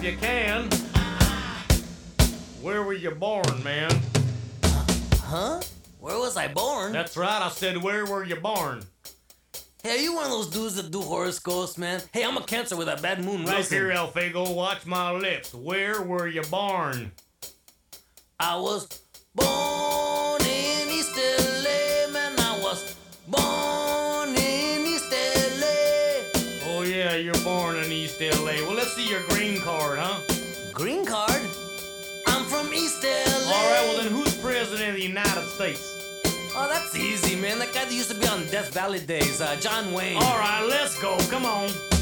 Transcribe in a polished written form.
you can. Where were you born, man? Huh? Where was I born? That's right, I said, where were you born? Hey, are you one of those dudes that do horoscopes, man? Hey, I'm a Cancer with a bad moon Look rising. here, El Fago, watch my lips. Where were you born? I was born in East LA, man. I was born in East LA. Oh yeah, you're born in East LA. Well, let's see your green card, huh? Green card? I'm from East LA. Alright, well then who's president of the United States? Oh, that's easy, man. That guy that used to be on Death Valley days, John Wayne. Alright, let's go, come on.